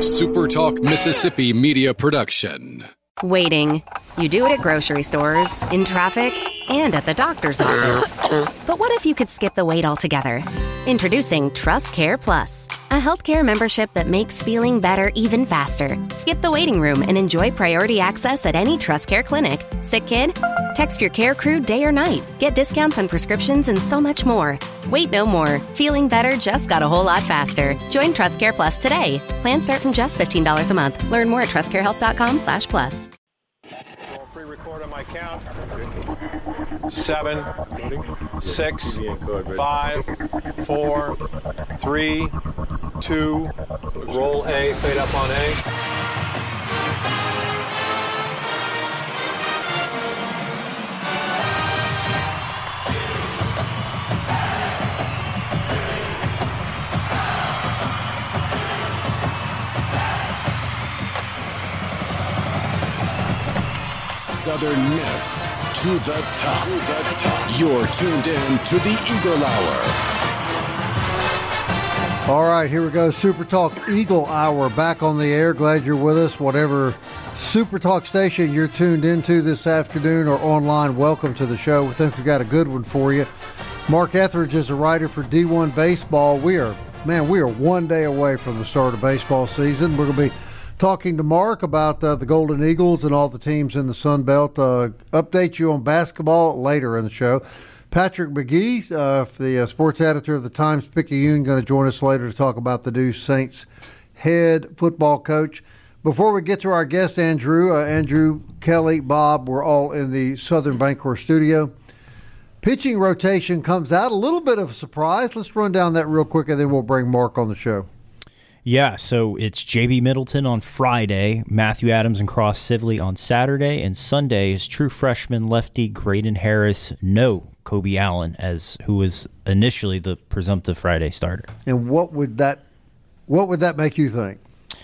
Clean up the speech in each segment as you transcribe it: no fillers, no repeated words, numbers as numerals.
SuperTalk Mississippi media production. Waiting. You do it at grocery stores, in traffic, and at the doctor's office. But what if you could skip the wait altogether? Introducing TrustCare Plus, a healthcare membership that makes feeling better even faster. Skip the waiting room and enjoy priority access at any TrustCare clinic. Sick kid? Text your care crew day or night. Get discounts on prescriptions and so much more. Wait no more. Feeling better just got a whole lot faster. Join TrustCare Plus today. Plans start from just $15 a month. Learn more at trustcarehealth.com/plus. Pre-record on my count. 7, 6, 5, 4, 3, 2. Roll A. Fade up on A. Southern Miss to the top. You're tuned in to the Eagle Hour. All right, here we go. Super Talk Eagle Hour back on the air. Glad you're with us. Whatever Super Talk station you're tuned into this afternoon or online, welcome to the show. We think we've got a good one for you. Mark Etheridge is a writer for D1 Baseball. We are one day away from the start of baseball season. We're going to be talking to Mark about the Golden Eagles and all the teams in the Sun Belt. Update you on basketball later in the show. Patrick McGee, the sports editor of the Times-Picayune, going to join us later to talk about the new Saints head football coach. Before we get to our guest, Andrew, Kelly, Bob, we're all in the Southern Bancorp studio. Pitching rotation comes out, a little bit of a surprise. Let's run down that real quick, and then we'll bring Mark on the show. Yeah, so it's J.B. Middleton on Friday, Matthew Adams and Cross Sibley on Saturday, and Sunday is true freshman lefty Graydon Harris, no Kobe Allen, who was initially the presumptive Friday starter. And what would that make you think?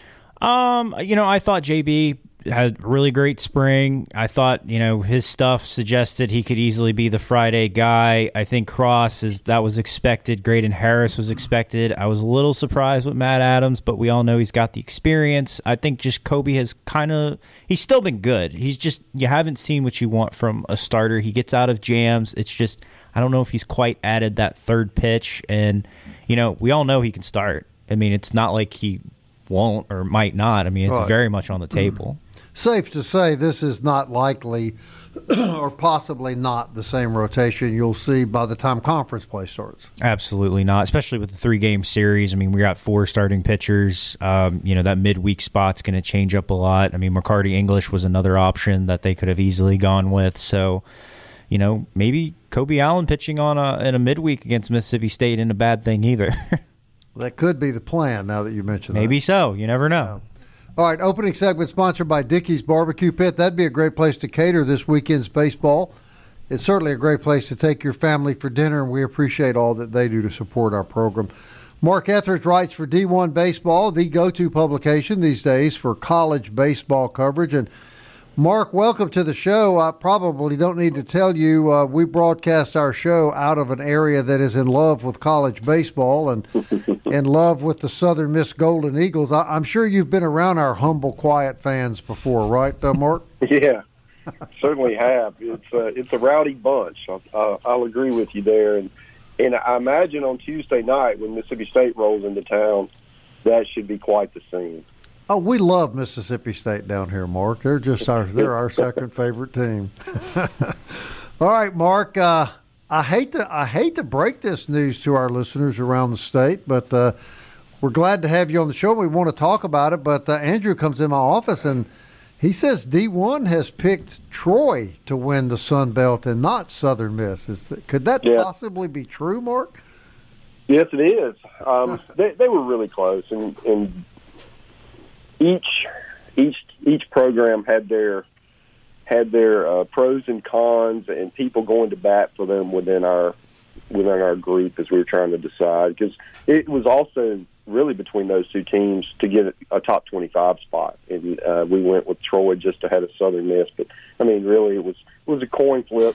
I thought J.B. had a really great spring. I thought, his stuff suggested he could easily be the Friday guy. I think Cross that was expected. Graydon Harris was expected. I was a little surprised with Matt Adams, but we all know he's got the experience. I think just Kobe has he's still been good. He's just, you haven't seen what you want from a starter. He gets out of jams. It's just, I don't know if he's quite added that third pitch. And, we all know he can start. I mean, it's not like he won't or might not. I mean, it's very much on the table. Safe to say this is not likely or possibly not the same rotation you'll see by the time conference play starts. Absolutely not, especially with the 3-game series. I mean, we got 4 starting pitchers. That midweek spot's going to change up a lot. I mean, McCarty English was another option that they could have easily gone with. So, maybe Kobe Allen pitching in a midweek against Mississippi State isn't a bad thing either. That could be the plan now that you mentioned that. Maybe so. You never know. All right, opening segment sponsored by Dickey's Barbecue Pit. That'd be a great place to cater this weekend's baseball. It's certainly a great place to take your family for dinner, and we appreciate all that they do to support our program. Mark Etheridge writes for D1 Baseball, the go-to publication these days for college baseball coverage. And Mark, welcome to the show. I probably don't need to tell you we broadcast our show out of an area that is in love with college baseball and in love with the Southern Miss Golden Eagles. I'm sure you've been around our humble, quiet fans before, right, Mark? Yeah, certainly have. It's a rowdy bunch. I'll agree with you there. And I imagine on Tuesday night when Mississippi State rolls into town, that should be quite the scene. Oh, we love Mississippi State down here, Mark. They're our second favorite team. All right, Mark. I hate to break this news to our listeners around the state, but we're glad to have you on the show. We want to talk about it, but Andrew comes in my office and he says D1 has picked Troy to win the Sun Belt and not Southern Miss. Could that possibly be true, Mark? Yes, it is. They were really close, and each program had their pros and cons and people going to bat for them within our group as we were trying to decide, because it was also really between those two teams to get a top 25 spot, and we went with Troy just ahead of Southern Miss. But I mean, really, it was a coin flip.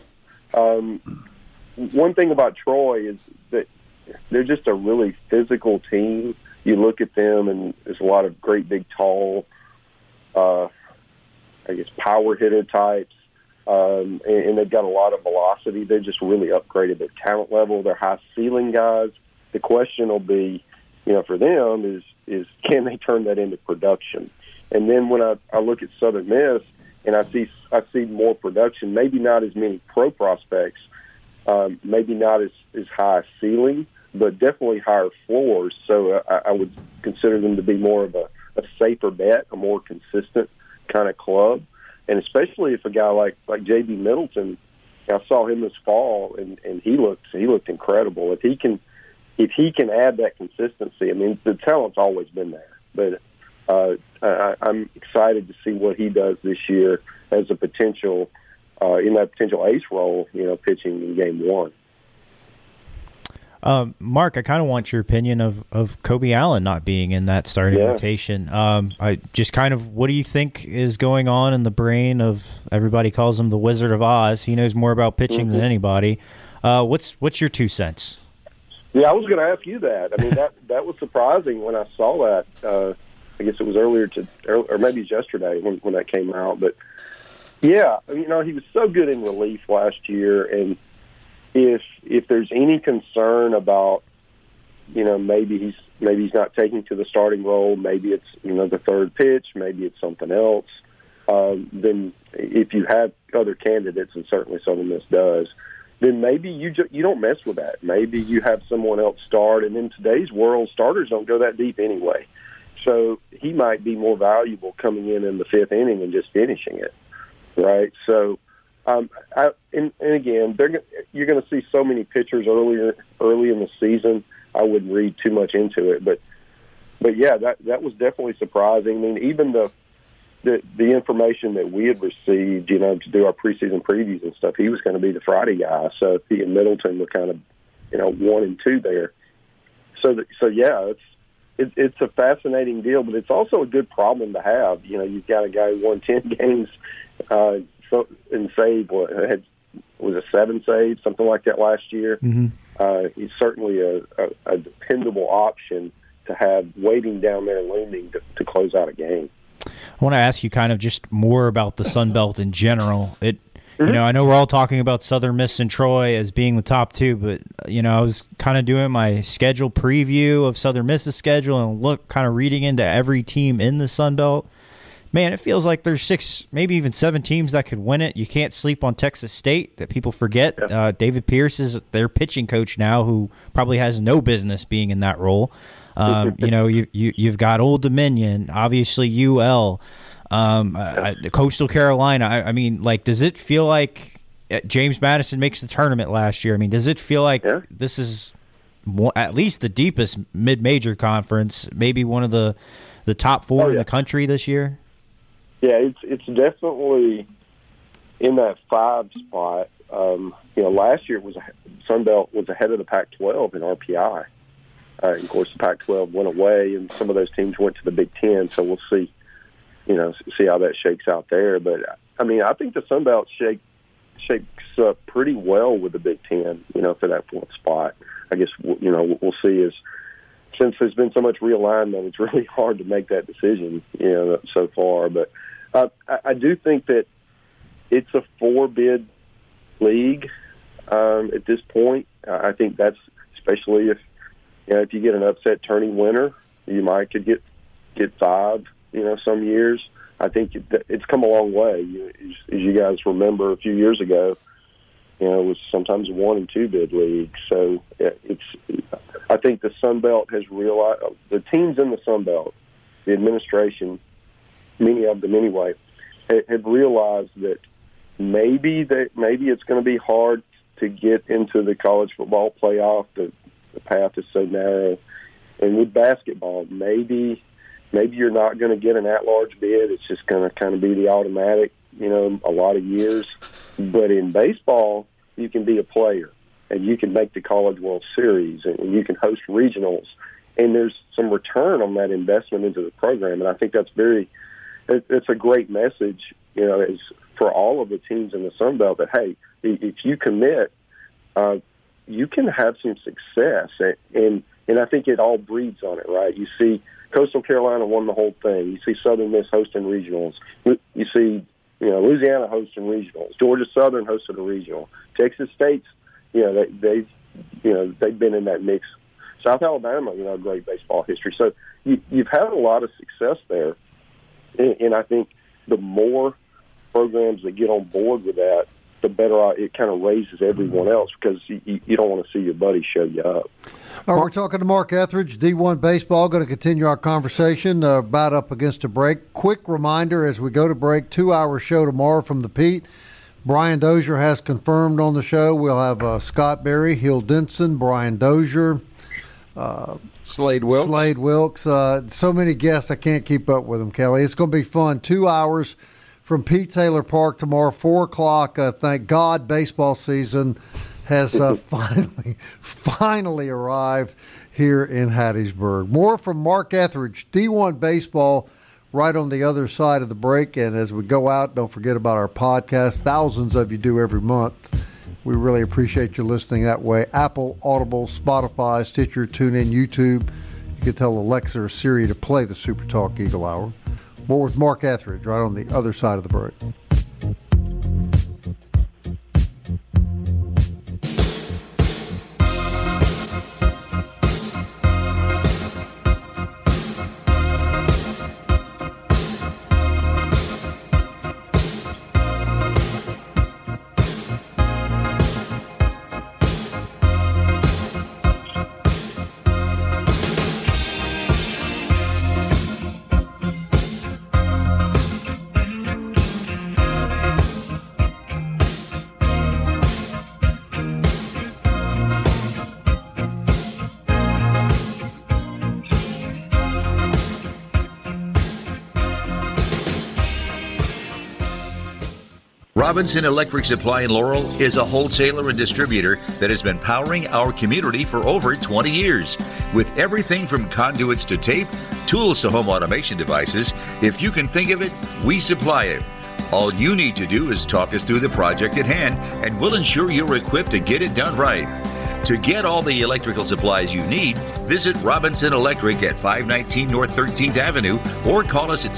One thing about Troy is that they're just a really physical team, you look at them, and there's a lot of great big, tall, power hitter types, and they've got a lot of velocity. They just really upgraded their talent level. They're high ceiling guys. The question will be, for them is can they turn that into production? And then when I look at Southern Miss and I see more production, maybe not as many pro prospects, maybe not as high a ceiling, but definitely higher floors. So I would consider them to be more of a safer bet, a more consistent kind of club. And especially if a guy like J.B. Middleton, I saw him this fall, and he looked incredible. If he can add that consistency, I mean, the talent's always been there. But I'm excited to see what he does this year as a potential in that potential ace role, pitching in game one. Mark, I kind of want your opinion of Kobe Allen not being in that starting rotation. I just what do you think is going on in the brain of, everybody calls him the Wizard of Oz. He knows more about pitching than anybody. What's your 2 cents? Yeah, I was going to ask you that. I mean, that was surprising when I saw that. I guess it was or maybe it was yesterday when that came out. But yeah, he was so good in relief last year, and if there's any concern about, maybe he's not taking to the starting role, maybe it's the third pitch, maybe it's something else. Then if you have other candidates, and certainly Southern Miss does, then maybe you don't mess with that. Maybe you have someone else start, and in today's world, starters don't go that deep anyway. So he might be more valuable coming in the fifth inning and just finishing it, right? So. And again, you're going to see so many pitchers early in the season. I wouldn't read too much into it, but yeah, that was definitely surprising. I mean, even the information that we had received, to do our preseason previews and stuff, he was going to be the Friday guy. So he and Middleton were kind of, 1 and 2 there. So yeah, it's a fascinating deal, but it's also a good problem to have. You've got a guy who won 10 games. And saved, was it 7 saves, something like that last year. Mm-hmm. He's certainly a dependable option to have waiting down there looming to close out a game. I want to ask you kind of just more about the Sun Belt in general. I know we're all talking about Southern Miss and Troy as being the top 2, but I was kind of doing my schedule preview of Southern Miss's schedule and kind of reading into every team in the Sun Belt. Man, it feels like there's 6, maybe even 7 teams that could win it. You can't sleep on Texas State, that people forget. Yeah. David Pierce is their pitching coach now, who probably has no business being in that role. You've got Old Dominion, obviously UL, Coastal Carolina. I mean, does it feel like James Madison makes the tournament last year? I mean, does it feel like this is at least the deepest mid-major conference, maybe one of the top 4 in the country this year? Yeah, it's definitely in that 5 spot. Last year Sun Belt was ahead of the Pac-12 in RPI. Of course, the Pac-12 went away, and some of those teams went to the Big Ten. So we'll see, see how that shakes out there. But I mean, I think the Sun Belt shakes up pretty well with the Big Ten. For that 4th spot. I guess we'll see. Since there's been so much realignment, it's really hard to make that decision, so far. But I do think that it's a 4-bid league at this point. I think that's, especially if you get an upset turning winner, you could get 5. Some years. I think it's come a long way. As you guys remember, a few years ago, it was sometimes a 1 and 2 bid league. So I think the Sun Belt has realized, the teams in the Sun Belt, the administration, many of them anyway, have realized that maybe it's going to be hard to get into the college football playoff. The path is so narrow, and with basketball, maybe you're not going to get an at-large bid. It's just going to kind of be the automatic, a lot of years. But in baseball, you can be a player, and you can make the College World Series, and you can host regionals, and there's some return on that investment into the program. And I think it's a great message, is for all of the teams in the Sun Belt that, hey, if you commit, you can have some success. And And I think it all breeds on it, right? You see Coastal Carolina won the whole thing. You see Southern Miss hosting regionals. You see, Louisiana hosting regionals. Georgia Southern hosted a regional. Texas State's, they've been in that mix. South Alabama, great baseball history. So you've had a lot of success there. And I think the more programs that get on board with that, the better it kind of raises everyone else, because you don't want to see your buddy show you up. All right, we're talking to Mark Etheridge, D1 Baseball. Going to continue our conversation about up against a break. Quick reminder as we go to break, 2-hour show tomorrow from the Pete. Brian Dozier has confirmed on the show. We'll have Scott Berry, Hill Denson, Brian Dozier, Slade Wilkes. So many guests, I can't keep up with them, Kelly. It's going to be fun. 2 hours from Pete Taylor Park tomorrow, 4 o'clock. Thank God baseball season has finally arrived here in Hattiesburg. More from Mark Etheridge, D1 Baseball, right on the other side of the break. And as we go out, don't forget about our podcast. Thousands of you do every month. We really appreciate you listening that way. Apple, Audible, Spotify, Stitcher, TuneIn, YouTube. You can tell Alexa or Siri to play the Super Talk Eagle Hour. More with Mark Etheridge right on the other side of the break. Robinson Electric Supply in Laurel is a wholesaler and distributor that has been powering our community for over 20 years. With everything from conduits to tape, tools to home automation devices, if you can think of it, we supply it. All you need to do is talk us through the project at hand, and we'll ensure you're equipped to get it done right. To get all the electrical supplies you need, visit Robinson Electric at 519 North 13th Avenue or call us at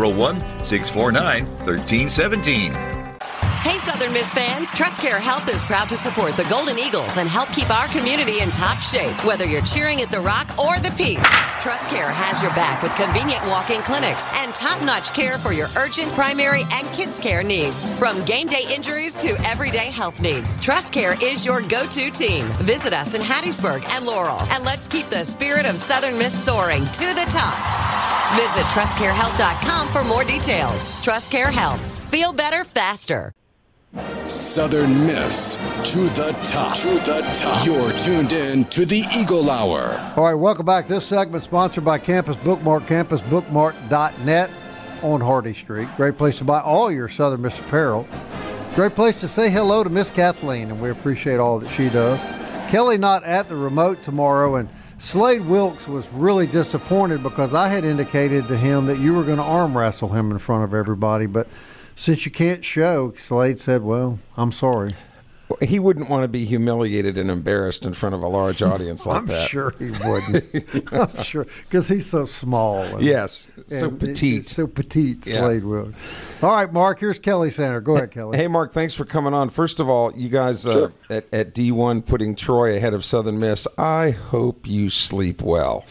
601-649-1317. Hey, Southern Miss fans, TrustCare Health is proud to support the Golden Eagles and help keep our community in top shape, whether you're cheering at the Rock or the Peak. TrustCare has your back with convenient walk-in clinics and top-notch care for your urgent, primary, and kids' care needs. From game day injuries to everyday health needs, TrustCare is your go-to team. Visit us in Hattiesburg and Laurel, and let's keep the spirit of Southern Miss soaring to the top. Visit TrustCareHealth.com for more details. TrustCare Health. Feel better faster. Southern Miss to the top. To the top. You're tuned in to the Eagle Hour. All right, welcome back. This segment sponsored by Campus Bookmart, campusbookmart.net on Hardy Street. Great place to buy all your Southern Miss apparel. Great place to say hello to Miss Kathleen, and we appreciate all that she does. Kelly not at the remote tomorrow, and Slade Wilkes was really disappointed because I had indicated to him that you were going to arm wrestle him in front of everybody, but since you can't show, Slade said, well, I'm sorry. He wouldn't want to be humiliated and embarrassed in front of a large audience like that. I'm sure he wouldn't. I'm sure, because he's so small. Yes, so petite. So petite, Slade Wilkes. All right, Mark, here's Kelly Center. Go ahead, Kelly. Hey, Mark, thanks for coming on. First of all, you guys at D1 putting Troy ahead of Southern Miss, I hope you sleep well.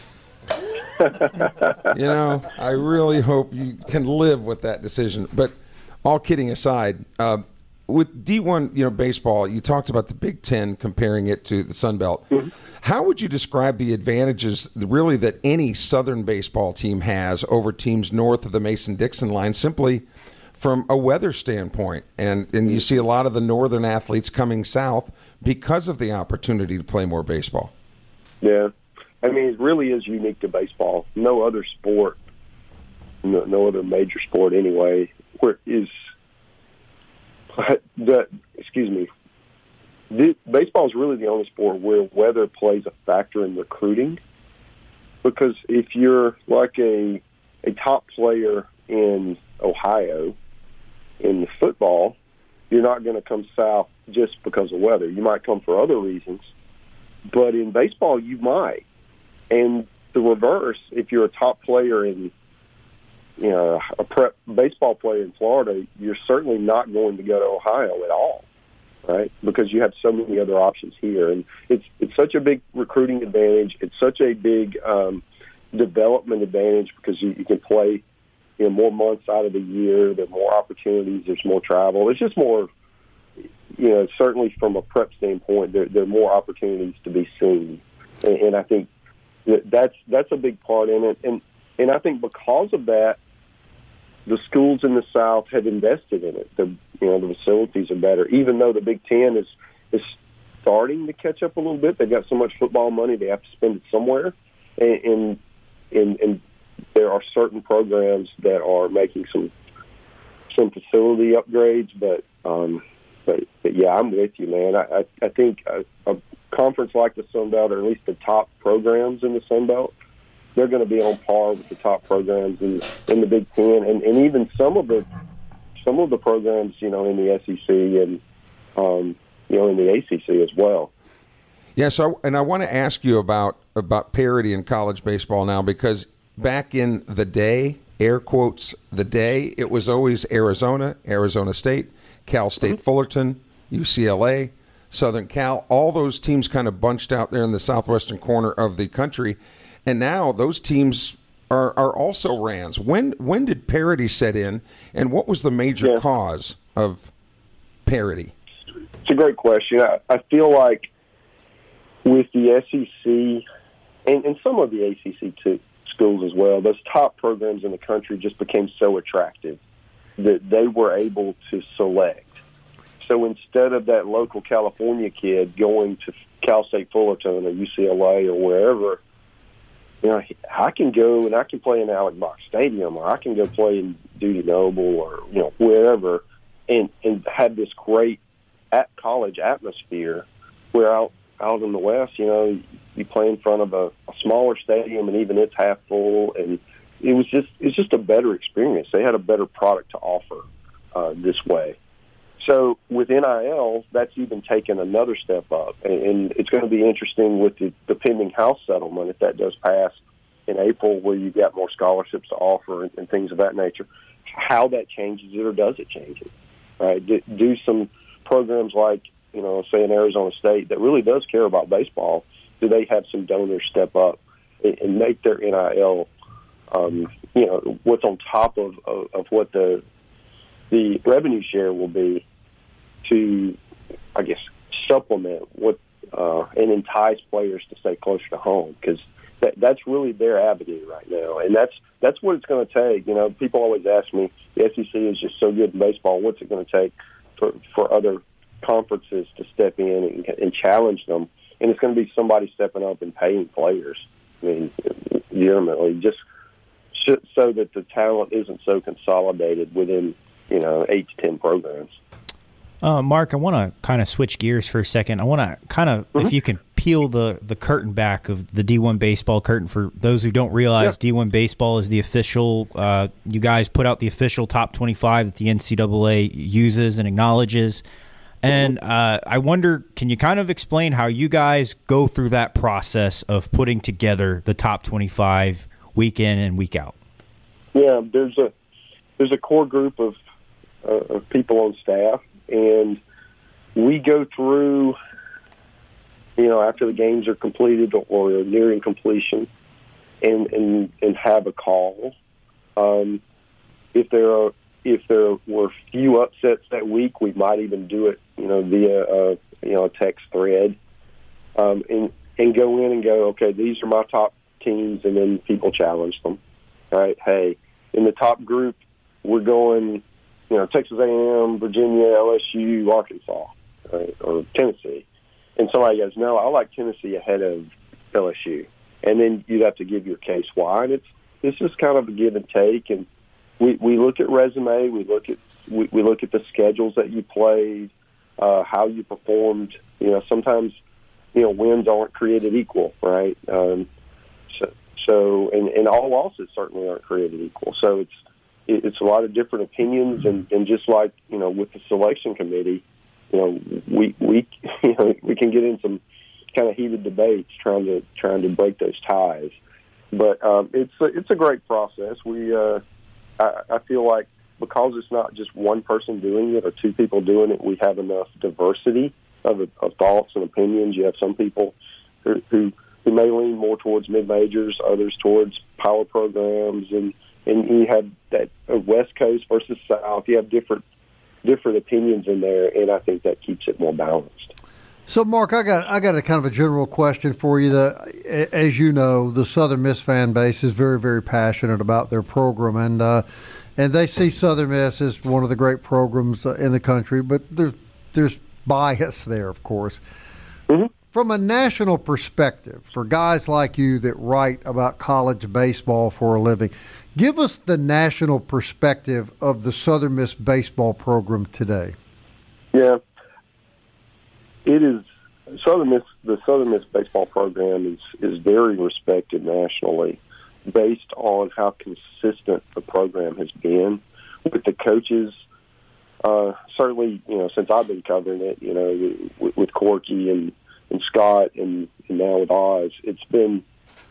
I really hope you can live with that decision. But all kidding aside, with D1, baseball, you talked about the Big Ten, comparing it to the Sun Belt. Mm-hmm. How would you describe the advantages, really, that any Southern baseball team has over teams north of the Mason-Dixon line, simply from a weather standpoint? And you see a lot of the northern athletes coming south because of the opportunity to play more baseball. Yeah. I mean, it really is unique to baseball. No other sport, no other major sport anyway, baseball is really the only sport where weather plays a factor in recruiting. Because if you're like a top player in Ohio in football, you're not going to come south just because of weather. You might come for other reasons, but in baseball, you might. And the reverse, if you're a top player in, a prep baseball player in Florida, you're certainly not going to go to Ohio at all, right? Because you have so many other options here. And it's such a big recruiting advantage. It's such a big development advantage because you can play, more months out of the year. There are more opportunities. There's more travel. There's just more, certainly from a prep standpoint, there are more opportunities to be seen. And I think that's a big part in it. And I think because of that, the schools in the South have invested in it. The facilities are better, even though the Big Ten is starting to catch up a little bit. They've got so much football money, they have to spend it somewhere. And there are certain programs that are making some facility upgrades, but yeah, I'm with you, man. I think a conference like the Sun Belt, or at least the top programs in the Sun Belt, they're going to be on par with the top programs in the Big Ten, and even some of the programs, in the SEC and in the ACC as well. Yeah. So, and I want to ask you about parity in college baseball now, because back in the day, air quotes, the day, it was always Arizona State, Cal State Fullerton, UCLA, Southern Cal, all those teams kind of bunched out there in the southwestern corner of the country. And now those teams are also RANs. When did parity set in, and what was the major cause of parity? It's a great question. I feel like with the SEC and some of the ACC too, schools as well, those top programs in the country just became so attractive that they were able to select. So instead of that local California kid going to Cal State Fullerton or UCLA or wherever, I can go and I can play in Alec Box Stadium, or I can go play in Dudy Noble, or wherever, and have this great college atmosphere. Where out in the West, you play in front of a smaller stadium, and even it's half full, and it's just a better experience. They had a better product to offer this way. So with NIL, that's even taken another step up, and it's going to be interesting with the pending House settlement, if that does pass in April, where you've got more scholarships to offer and things of that nature, how that changes it, or does it change it? Right? Do some programs like, say in Arizona State that really does care about baseball, do they have some donors step up and make their NIL, what's on top of what the revenue share will be, to, I guess, supplement what and entice players to stay closer to home, because that's really their avenue right now, and that's what it's going to take. People always ask me, the SEC is just so good in baseball. What's it going to take for other conferences to step in and challenge them? And it's going to be somebody stepping up and paying players. I mean, legitimately, just so that the talent isn't so consolidated within 8 to 10 programs. Mark, I want to kind of switch gears for a second. I want to kind of, if you can peel the curtain back of the D1 baseball curtain for those who don't realize, D1 baseball is the official, you guys put out the official top 25 that the NCAA uses and acknowledges. And I wonder, can you kind of explain how you guys go through that process of putting together the top 25 week in and week out? Yeah, there's a core group of people on staff, and we go through, after the games are completed or nearing completion, and have a call. If there were few upsets that week, we might even do it, via a text thread, and go in and go, okay, these are my top teams, and then people challenge them. All right, hey, in the top group, we're going, Texas A&M, Virginia, LSU, Arkansas, right, or Tennessee. And somebody goes, no, I like Tennessee ahead of LSU. And then you'd have to give your case why. And it's just kind of a give and take. And we look at resume, we look at the schedules that you played, how you performed. Sometimes wins aren't created equal, right? So and all losses certainly aren't created equal. So it's a lot of different opinions, and just like with the selection committee, we can get in kind of heated debates trying to break those ties. But it's a great process. I feel like because it's not just one person doing it or two people doing it, we have enough diversity of thoughts and opinions. You have some people who may lean more towards mid-majors, others towards power programs, and you have that West Coast versus South. You have different opinions in there, and I think that keeps it more balanced. So, Mark, I got a kind of a general question for you. As you know, the Southern Miss fan base is very, very passionate about their program, and they see Southern Miss as one of the great programs in the country. But there's bias there, of course. Mm-hmm. From a national perspective, for guys like you that write about college baseball for a living, give us the national perspective of the Southern Miss baseball program today. Yeah. It is the Southern Miss baseball program is very respected nationally, based on how consistent the program has been with the coaches. Certainly, since I've been covering it, with Corky and Scott and now with Oz, it's been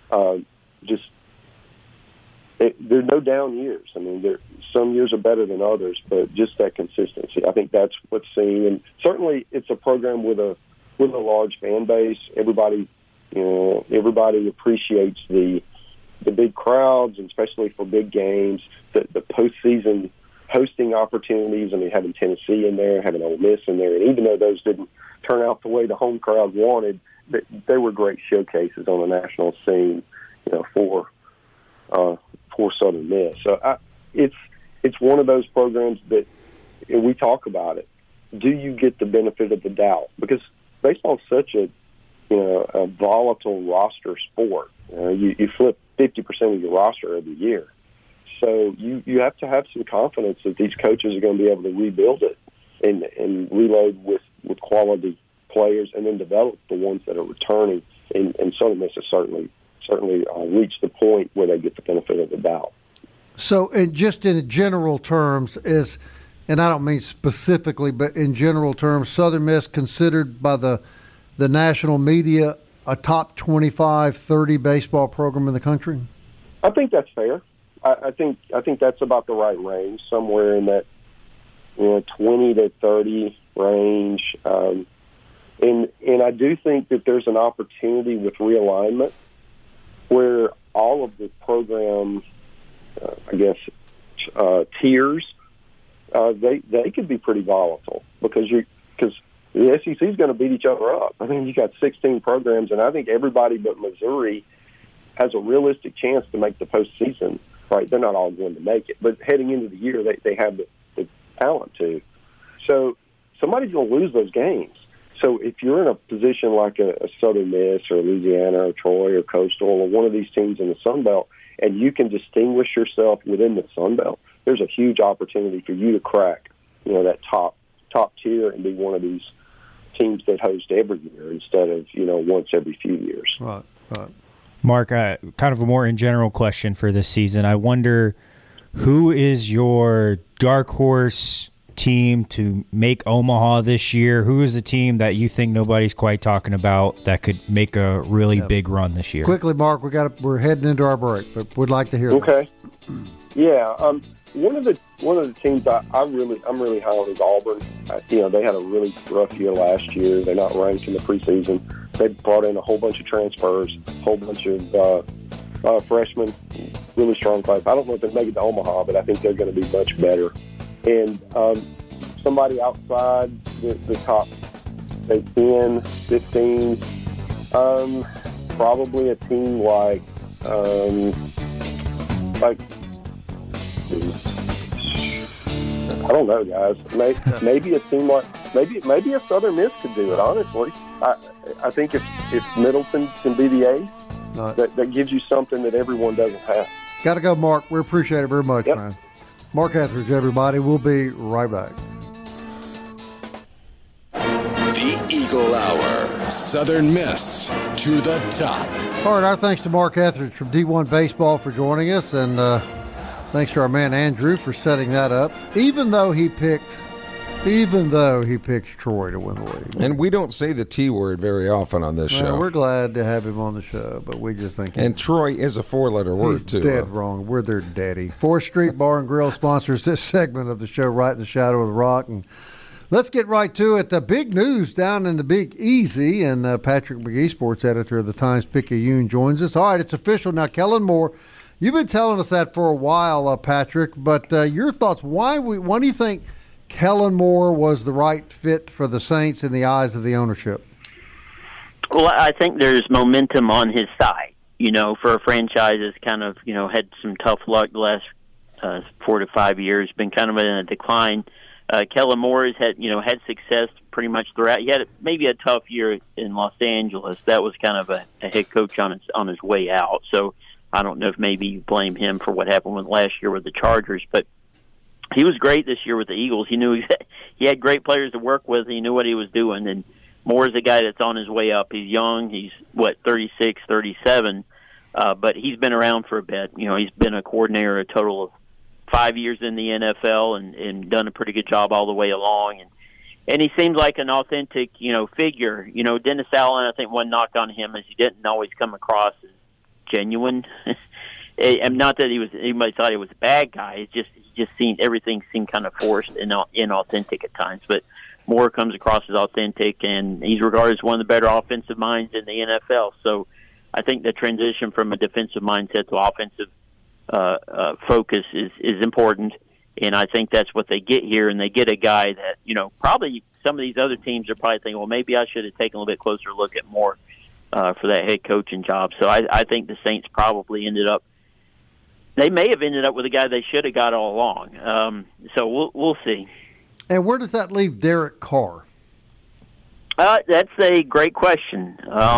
there are no down years. I mean, some years are better than others, but just that consistency. I think that's what's seen, and certainly it's a program with a large fan base. Everybody appreciates the big crowds, and especially for big games, the postseason hosting opportunities. I mean, having Tennessee in there, having Ole Miss in there, and even though those didn't turn out the way the home crowd wanted, they were great showcases on the national scene, for Southern Miss. So it's one of those programs that, and we talk about it. Do you get the benefit of the doubt? Because baseball is such a volatile roster sport. You flip 50% of your roster every year, so you have to have some confidence that these coaches are going to be able to rebuild it and reload with quality players, and then develop the ones that are returning. And Southern Miss has certainly reached the point where they get the benefit of the doubt. So, just in general terms, and I don't mean specifically, but in general terms, Southern Miss considered by the national media a top 25, 30 baseball program in the country? I think that's fair. I think that's about the right range, somewhere in that 20 to 30 range. And I do think that there's an opportunity with realignment where all of the program, tiers, they could be pretty volatile because the SEC is going to beat each other up. I mean, you got 16 programs, and I think everybody but Missouri has a realistic chance to make the postseason. Right? They're not all going to make it, but heading into the year, they have the talent to. So somebody's going to lose those games. So if you're in a position like a Southern Miss or Louisiana or Troy or Coastal or one of these teams in the Sun Belt, and you can distinguish yourself within the Sun Belt, there's a huge opportunity for you to crack, that top tier and be one of these teams that host every year instead of, once every few years. Right. Mark, kind of a more in general question for this season. I wonder, who is your dark horse team to make Omaha this year? Who is the team that you think nobody's quite talking about that could make a really big run this year? Quickly, Mark, we're heading into our break, but would like to hear. Okay. Yeah, one of the teams I'm really high on is Auburn. They had a really rough year last year. They're not ranked in the preseason. They brought in a whole bunch of transfers, a whole bunch of freshmen, really strong class. I don't know if they make it to Omaha, but I think they're going to be much better. And somebody outside the top, say, 10, 15, probably a team like I don't know, guys. Maybe a team like maybe a Southern Miss could do it. Honestly, I think if Middleton can be the ace, that gives you something that everyone doesn't have. Got to go, Mark. We appreciate it very much, man. Mark Etheridge, everybody. We'll be right back. The Eagle Hour, Southern Miss to the top. All right, our thanks to Mark Etheridge from D1 Baseball for joining us, and thanks to our man Andrew for setting that up. Even though he picked Even though he picks Troy to win the league. And we don't say the T word very often on this show. We're glad to have him on the show, but we just think... And Troy is a 4-letter word, too. Dead wrong. We're their daddy. 4th Street Bar and Grill sponsors this segment of the show, Right in the Shadow of the Rock. And let's get right to it. The big news down in the Big Easy, and Patrick McGee, sports editor of the Times-Picayune, joins us. All right, it's official now. Kellen Moore, you've been telling us that for a while, Patrick, but your thoughts, why do you think Kellen Moore was the right fit for the Saints in the eyes of the ownership? Well, I think there's momentum on his side, for a franchise that's kind of, had some tough luck the last 4 to 5 years, been kind of in a decline. Kellen Moore has had success pretty much throughout. He had maybe a tough year in Los Angeles. That was kind of a head coach on his way out. So I don't know if maybe you blame him for what happened with last year with the Chargers, but he was great this year with the Eagles. He knew he had great players to work with. He knew what he was doing. And Moore is a guy that's on his way up. He's young. He's, 36, 37. But he's been around for a bit. He's been a coordinator a total of 5 years in the NFL and done a pretty good job all the way along. And he seems like an authentic, figure. Dennis Allen, I think one knock on him is he didn't always come across as genuine. And not that anybody thought he was a bad guy. It's just everything seemed kind of forced and inauthentic at times. But Moore comes across as authentic, and he's regarded as one of the better offensive minds in the NFL. So I think the transition from a defensive mindset to offensive focus is important, and I think that's what they get here. And they get a guy that probably some of these other teams are probably thinking, well, maybe I should have taken a little bit closer look at Moore for that head coaching job. So I think the Saints probably they may have ended up with a guy they should have got all along. So we'll see. And where does that leave Derek Carr? That's a great question.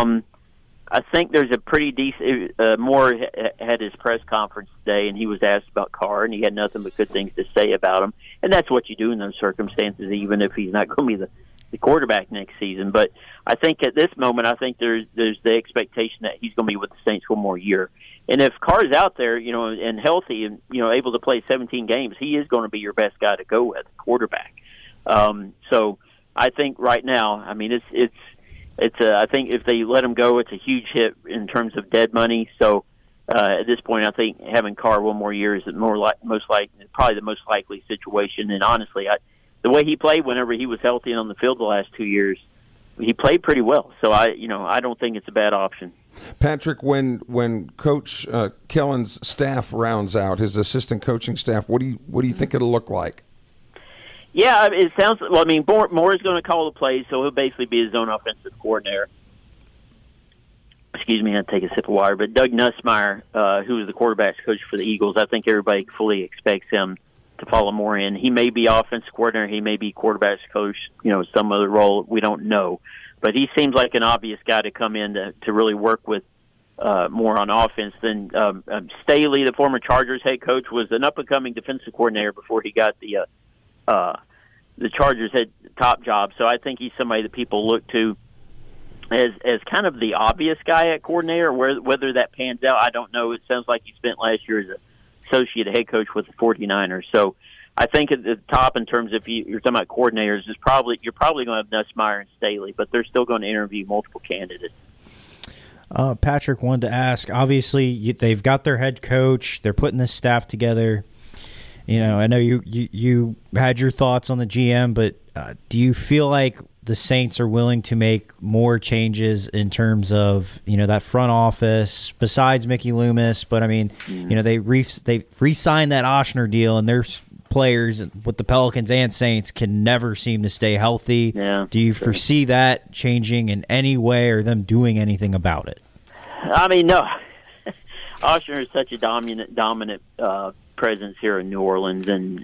I think there's a pretty decent. Moore had his press conference today, and he was asked about Carr, and he had nothing but good things to say about him. And that's what you do in those circumstances, even if he's not going to be the quarterback next season. But I think at this moment, there's the expectation that he's going to be with the Saints one more year. And if Carr's out there, and healthy and, able to play 17 games, he is going to be your best guy to go with, quarterback. So I think right now, I think if they let him go, it's a huge hit in terms of dead money. So at this point, I think having Carr one more year is probably the most likely situation. And honestly, the way he played whenever he was healthy and on the field the last 2 years, he played pretty well. So I don't think it's a bad option. Patrick, when Coach Kellen's staff rounds out, his assistant coaching staff, what do you think it'll look like? Yeah, it sounds. Well, Moore is going to call the plays, so he'll basically be his own offensive coordinator. Excuse me, I had to take a sip of water. But Doug Nussmeier, who is the quarterback's coach for the Eagles, I think everybody fully expects him to follow Moore in. He may be offensive coordinator, he may be quarterback's coach, some other role. We don't know. But he seems like an obvious guy to come in to really work with more on offense. Then Staley, the former Chargers head coach, was an up-and-coming defensive coordinator before he got the Chargers head top job. So I think he's somebody that people look to as kind of the obvious guy at coordinator. Whether that pans out, I don't know. It sounds like he spent last year as an associate head coach with the 49ers. So I think at the top, in terms of if you're talking about coordinators, you're probably going to have Nussmeier and Staley, but they're still going to interview multiple candidates. Patrick wanted to ask, obviously they've got their head coach, they're putting this staff together. I know you had your thoughts on the GM, but do you feel like the Saints are willing to make more changes in terms of, that front office besides Mickey Loomis? But they re-signed that Ochsner deal, and there's players with the Pelicans and Saints can never seem to stay healthy. Yeah, do you foresee that changing in any way, or them doing anything about it? No. Ochsner is such a dominant presence here in New Orleans, and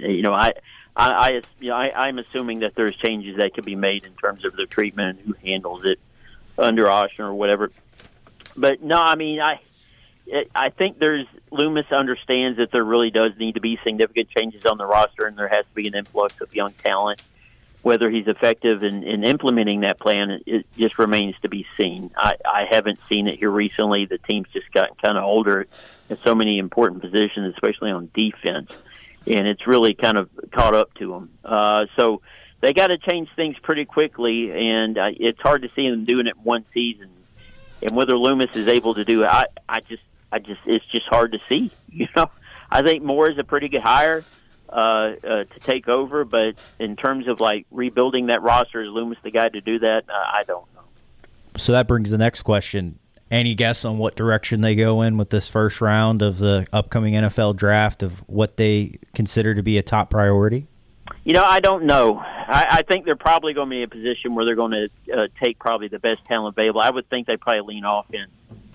I'm assuming that there's changes that could be made in terms of the treatment and who handles it under Ochsner or whatever. But no, I think Loomis understands that there really does need to be significant changes on the roster, and there has to be an influx of young talent. Whether he's effective in implementing that plan, it just remains to be seen. I haven't seen it here recently. The team's just gotten kind of older in so many important positions, especially on defense, and it's really kind of caught up to them. So they got to change things pretty quickly, and it's hard to see them doing it in one season. And whether Loomis is able to do it, it's just hard to see. I think Moore is a pretty good hire to take over, but in terms of like rebuilding that roster, is Loomis the guy to do that? I don't know. So that brings the next question. Any guess on what direction they go in with this first round of the upcoming NFL draft, of what they consider to be a top priority? I don't know. I think they're probably going to be in a position where they're going to take probably the best talent available. I would think they probably lean offense.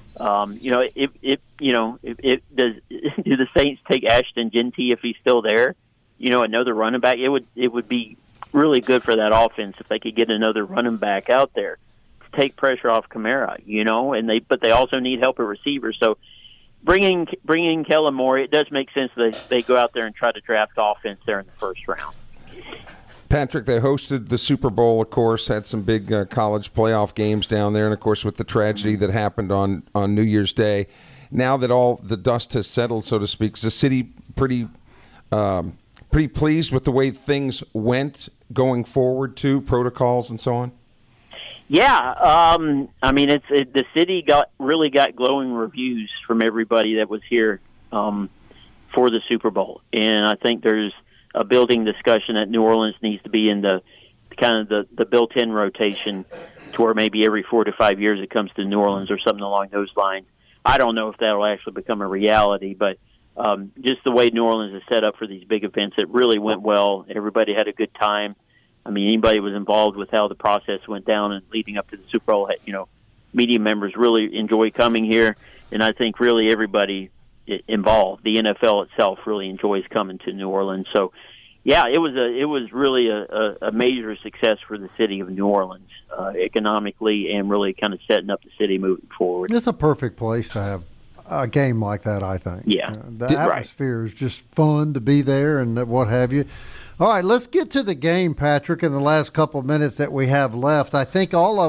Do the Saints take Ashton Genty if he's still there? Another running back. It would be really good for that offense if they could get another running back out there to take pressure off Kamara. But they also need help at receivers. So bringing Kellen Moore, it does make sense that they go out there and try to draft offense there in the first round. Patrick, they hosted the Super Bowl, of course, had some big college playoff games down there, and, of course, with the tragedy that happened on New Year's Day. Now that all the dust has settled, so to speak, is the city pretty pleased with the way things went going forward, too, protocols and so on? Yeah. The city really got glowing reviews from everybody that was here for the Super Bowl, and I think there's a building discussion that New Orleans needs to be in the kind of the built-in rotation to where maybe every 4 to 5 years it comes to New Orleans or something along those lines. I don't know if that will actually become a reality, but just the way New Orleans is set up for these big events, it really went well. Everybody had a good time. Anybody was involved with how the process went down and leading up to the Super Bowl, media members really enjoy coming here, and I think really everybody involved, the NFL itself, really enjoys coming to New Orleans. So, yeah, it was really a major success for the city of New Orleans economically, and really kind of setting up the city moving forward. It's a perfect place to have a game like that, I think. Yeah, the atmosphere is just fun to be there and what have you. All right, let's get to the game, Patrick, in the last couple of minutes that we have left. I think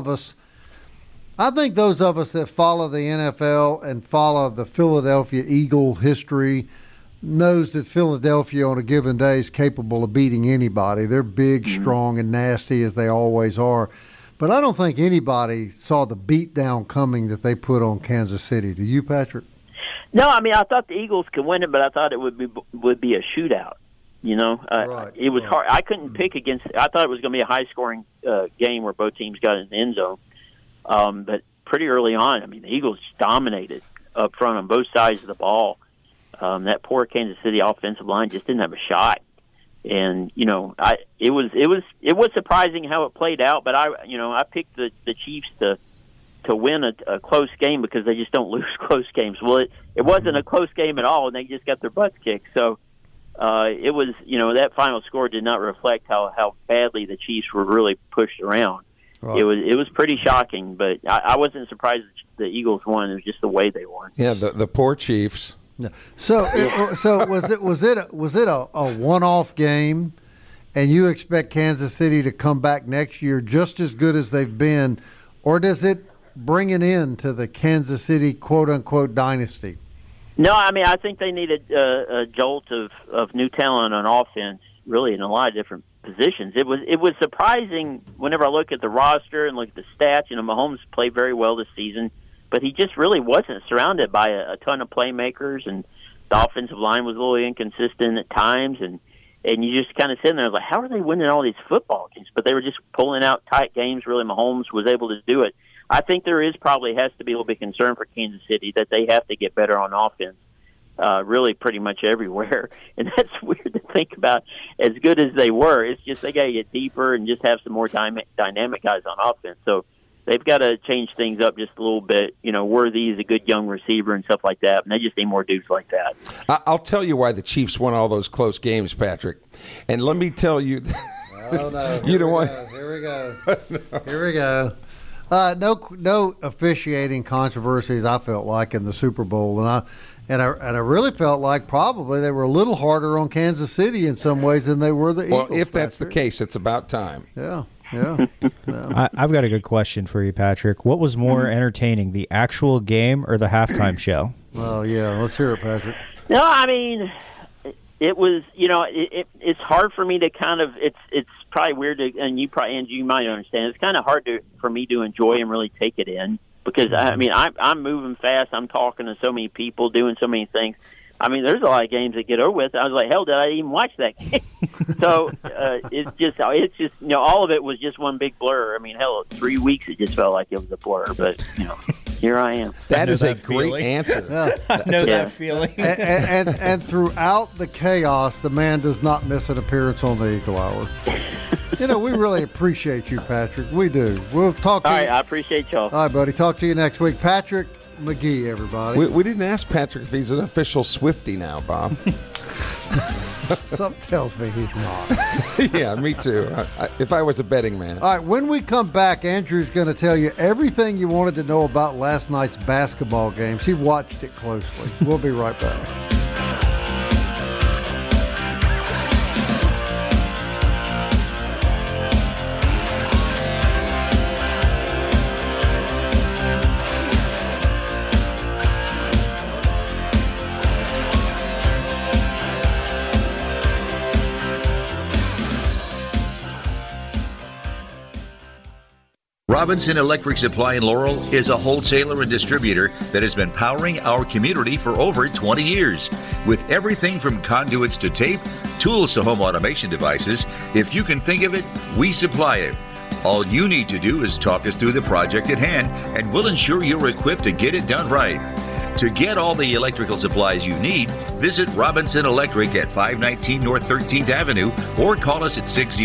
those of us that follow the NFL and follow the Philadelphia Eagle history knows that Philadelphia on a given day is capable of beating anybody. They're big, strong, and nasty as they always are. But I don't think anybody saw the beatdown coming that they put on Kansas City. Do you, Patrick? No, I thought the Eagles could win it, but I thought it would be a shootout. Right, it was hard. I couldn't pick against. I thought it was going to be a high-scoring game where both teams got in the end zone. But pretty early on, the Eagles dominated up front on both sides of the ball. That poor Kansas City offensive line just didn't have a shot. And it was surprising how it played out. But I picked the Chiefs to win a close game because they just don't lose close games. Well, it wasn't a close game at all, and they just got their butts kicked. So it was that final score did not reflect how badly the Chiefs were really pushed around. Right. It was pretty shocking, but I wasn't surprised that the Eagles won. It was just the way they won. Yeah, the poor Chiefs. Yeah. So was it a one-off game, and you expect Kansas City to come back next year just as good as they've been, or does it bring an end to the Kansas City quote-unquote dynasty? No, I think they needed a jolt of new talent on offense, really in a lot of different positions. It was surprising whenever I look at the roster and look at the stats. Mahomes played very well this season, but he just really wasn't surrounded by a ton of playmakers, and the offensive line was a little inconsistent at times, and you just kind of sitting there like, how are they winning all these football games? But they were just pulling out tight games. Really, Mahomes was able to do it. I think there has to be a little bit of concern for Kansas City that they have to get better on offense, really pretty much everywhere. And that's weird to think about. As good as they were, it's just they got to get deeper and just have some more dynamic guys on offense. So they've got to change things up just a little bit. Worthy is a good young receiver and stuff like that, and they just need more dudes like that. I'll tell you why the Chiefs won all those close games, Patrick. And let me tell you. Oh, no. Here we go. No. Here we go. No officiating controversies, I felt like, in the Super Bowl, and I really felt like probably they were a little harder on Kansas City in some ways than they were the Eagles. Well, if that's the case, it's about time. Yeah. I've got a good question for you, Patrick. What was more entertaining, the actual game or the halftime show? Well, yeah, let's hear it, Patrick. No, it was. It's hard for me to kind of. It's probably weird to, and you might understand. It's kind of hard for me to enjoy and really take it in because I'm moving fast. I'm talking to so many people, doing so many things. I mean, there's a lot of games that get over with. I was like, hell, did I even watch that game? So it's just all of it was just one big blur. I mean, hell, 3 weeks it just felt like it was a blur. But here I am. That is a great answer. I know that feeling. And throughout the chaos, the man does not miss an appearance on the Eagle Hour. We really appreciate you, Patrick. We do. We'll talk to you. All right, I appreciate y'all. All right, buddy. Talk to you next week. Patrick McGee, everybody. We didn't ask Patrick if he's an official Swiftie now, Bob. Something tells me he's not. Yeah, me too. If I was a betting man. All right, when we come back, Andrew's going to tell you everything you wanted to know about last night's basketball games. He watched it closely. We'll be right back. Robinson Electric Supply in Laurel is a wholesaler and distributor that has been powering our community for over 20 years. With everything from conduits to tape, tools to home automation devices, if you can think of it, we supply it. All you need to do is talk us through the project at hand, and we'll ensure you're equipped to get it done right. To get all the electrical supplies you need, visit Robinson Electric at 519 North 13th Avenue or call us at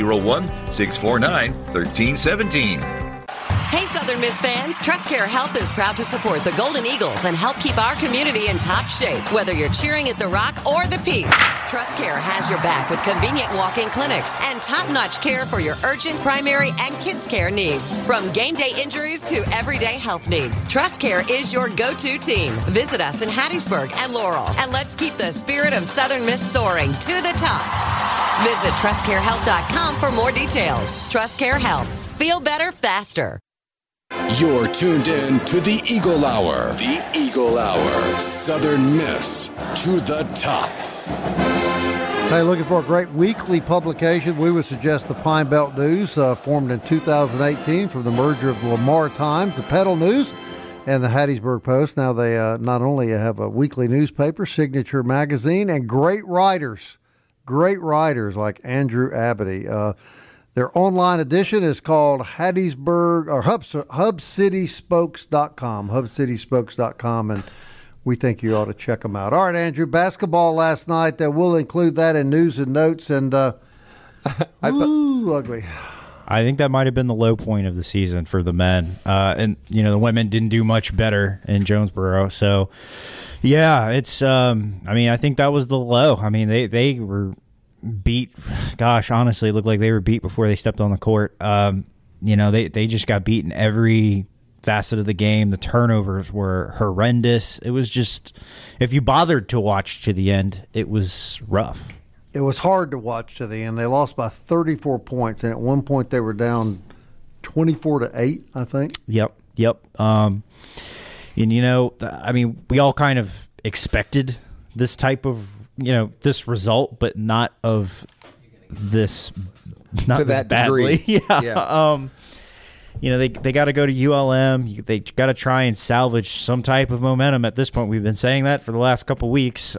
601-649-1317. Hey, Southern Miss fans, TrustCare Health is proud to support the Golden Eagles and help keep our community in top shape, whether you're cheering at the Rock or the Peak. TrustCare has your back with convenient walk-in clinics and top-notch care for your urgent, primary, and kids' care needs. From game day injuries to everyday health needs, TrustCare is your go-to team. Visit us in Hattiesburg and Laurel, and let's keep the spirit of Southern Miss soaring to the top. Visit TrustCareHealth.com for more details. TrustCare Health. Feel better faster. You're tuned in to the Eagle Hour. The Eagle Hour. Southern Miss to the top. Hey, looking for a great weekly publication? We would suggest the Pine Belt News, formed in 2018 from the merger of the Lamar Times, the Petal News, and the Hattiesburg Post. Now they not only have a weekly newspaper, Signature Magazine, and great writers like Andrew Abity. Their online edition is called Hattiesburg or HubCitySpokes.com. HubCitySpokes.com, and we think you ought to check them out. All right, Andrew, basketball last night. We'll include that in news and notes. And ugly. I think that might have been the low point of the season for the men. And the women didn't do much better in Jonesboro. So, yeah, it's. I think that was the low. I mean, they were beat. Gosh, honestly, it looked like they were beat before they stepped on the court. They just got beaten every facet of the game. The turnovers were horrendous. It was just, if you bothered to watch to the end, it was rough. It was hard to watch to the end. They lost by 34 points, and at one point they were down 24-8, I think. Yep. We all kind of expected this type of this result, but not of this, not to this that badly. Degree. Yeah. They got to go to ULM. They got to try and salvage some type of momentum at this point. We've been saying that for the last couple of weeks.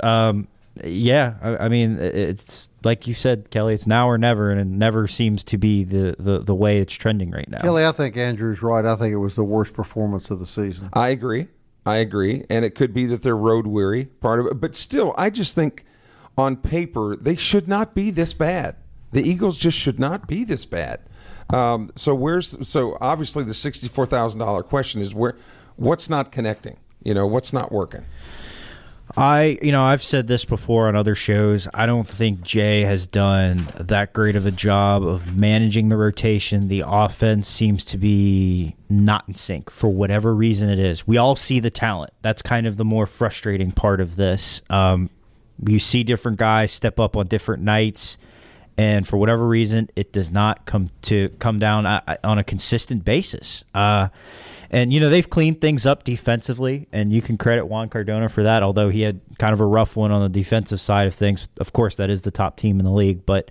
It's like you said, Kelly, it's now or never, and it never seems to be the way it's trending right now. Kelly, I think Andrew's right. I think it was the worst performance of the season. I agree. And it could be that they're road weary, part of it. But still, I just think on paper, they should not be this bad. The Eagles just should not be this bad. So obviously the $64,000 question is what's not connecting? What's not working? I've said this before on other shows. I don't think Jay has done that great of a job of managing the rotation. The offense seems to be not in sync for whatever reason it is. We all see the talent. That's kind of the more frustrating part of this. You see different guys step up on different nights, and for whatever reason, it does not come down on a consistent basis. And, they've cleaned things up defensively, and you can credit Juan Cardona for that, although he had kind of a rough one on the defensive side of things. Of course, that is the top team in the league. But,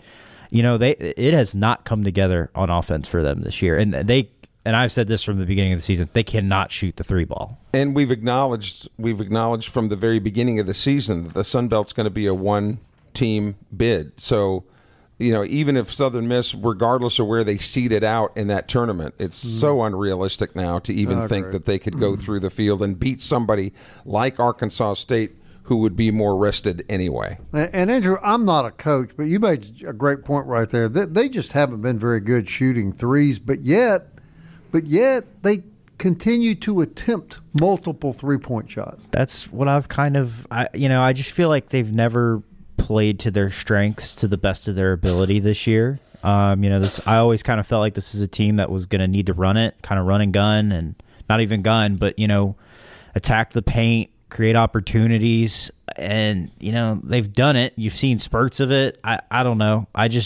it has not come together on offense for them this year. And I've said this from the beginning of the season, they cannot shoot the 3 ball. And we've acknowledged from the very beginning of the season that the Sun Belt's going to be a one-team bid. So, even if Southern Miss, regardless of where they seeded out in that tournament, it's so unrealistic now to even think that they could go through the field and beat somebody like Arkansas State, who would be more rested anyway. And Andrew, I'm not a coach, but you made a great point right there. They just haven't been very good shooting threes, but yet they continue to attempt multiple 3-point shots. That's what I've I just feel like they've never played to their strengths to the best of their ability this year. I always kind of felt like this is a team that was going to need to run and gun, and not even gun, but attack the paint, create opportunities, and they've done it. You've seen spurts of it. I don't know.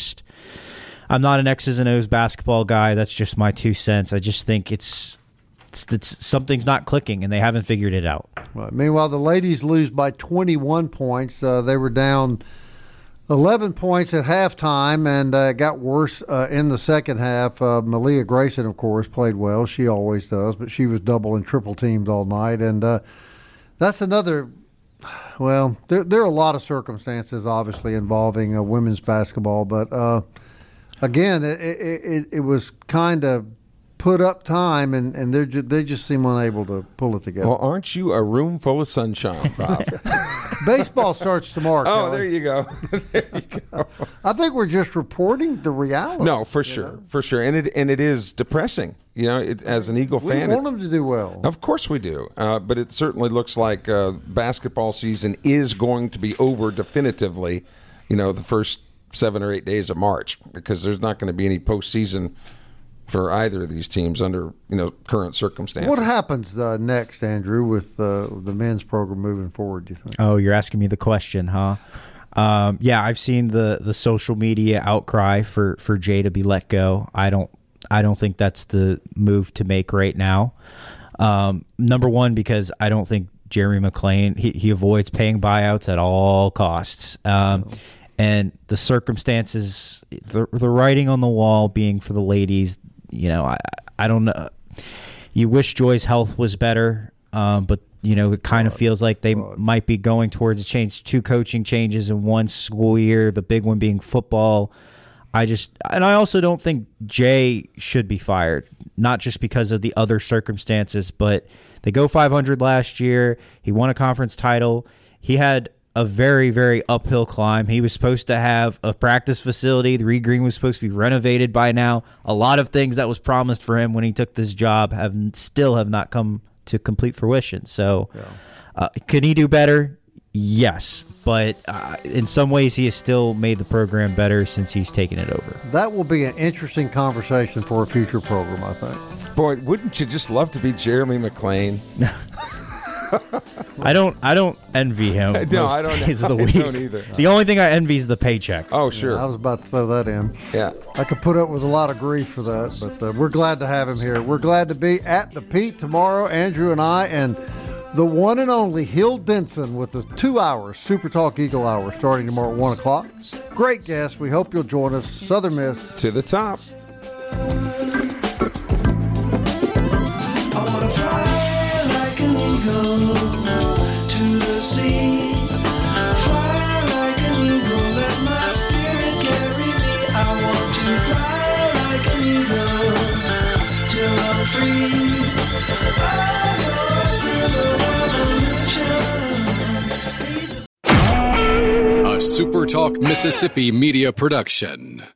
I'm not an X's and O's basketball guy. That's just my 2 cents. I just think it's something's not clicking, and they haven't figured it out. Well, meanwhile, the ladies lose by 21 points. They were down 11 points at halftime, and it got worse in the second half. Malia Grayson, of course, played well. She always does, but she was double and triple teamed all night. And that's another – well, there are a lot of circumstances, obviously, involving women's basketball. But, again, it was kind of – put up time, and they just seem unable to pull it together. Well, aren't you a room full of sunshine, Rob? Baseball starts tomorrow. Oh, Kelly. There you go. I think we're just reporting the reality. No, for sure, and it is depressing. As an Eagle fan, we want them to do well. Of course we do, but it certainly looks like basketball season is going to be over definitively. The first 7 or 8 days of March, because there's not going to be any postseason for either of these teams under current circumstances. What happens next, Andrew, with the men's program moving forward, do you think? Oh, you're asking me the question, huh? Yeah, I've seen the social media outcry for Jay to be let go. I don't think that's the move to make right now. Number one, because I don't think Jeremy McClain, he avoids paying buyouts at all costs. And the circumstances, the writing on the wall being for the ladies, I don't know. You wish Joy's health was better, but it kind of feels like they might be going towards a change, 2 coaching changes in 1 school year, the big one being football. I also don't think Jay should be fired, not just because of the other circumstances, but they go 500 last year. He won a conference title. He had a very, very uphill climb. He was supposed to have a practice facility. The Reed Green was supposed to be renovated by now. A lot of things that was promised for him when he took this job still have not come to complete fruition. So can he do better? Yes. But in some ways, he has still made the program better since he's taken it over. That will be an interesting conversation for a future program, I think. Boy, wouldn't you just love to be Jeremy McClain? I don't envy him. No, I don't. Days of the week. I don't either. The only thing I envy is the paycheck. Oh, sure. Yeah, I was about to throw that in. Yeah. I could put up with a lot of grief for that, but we're glad to have him here. We're glad to be at the Pete tomorrow, Andrew and I, and the one and only Hill Denson with the 2-hour Super Talk Eagle Hour starting tomorrow at 1 o'clock. Great guest. We hope you'll join us. Southern Miss. To the top. I want to fly like an eagle to the sea. Fly like an eagle, let my spirit carry me. I want to fly like an eagle till I'm free. A SuperTalk Mississippi media production.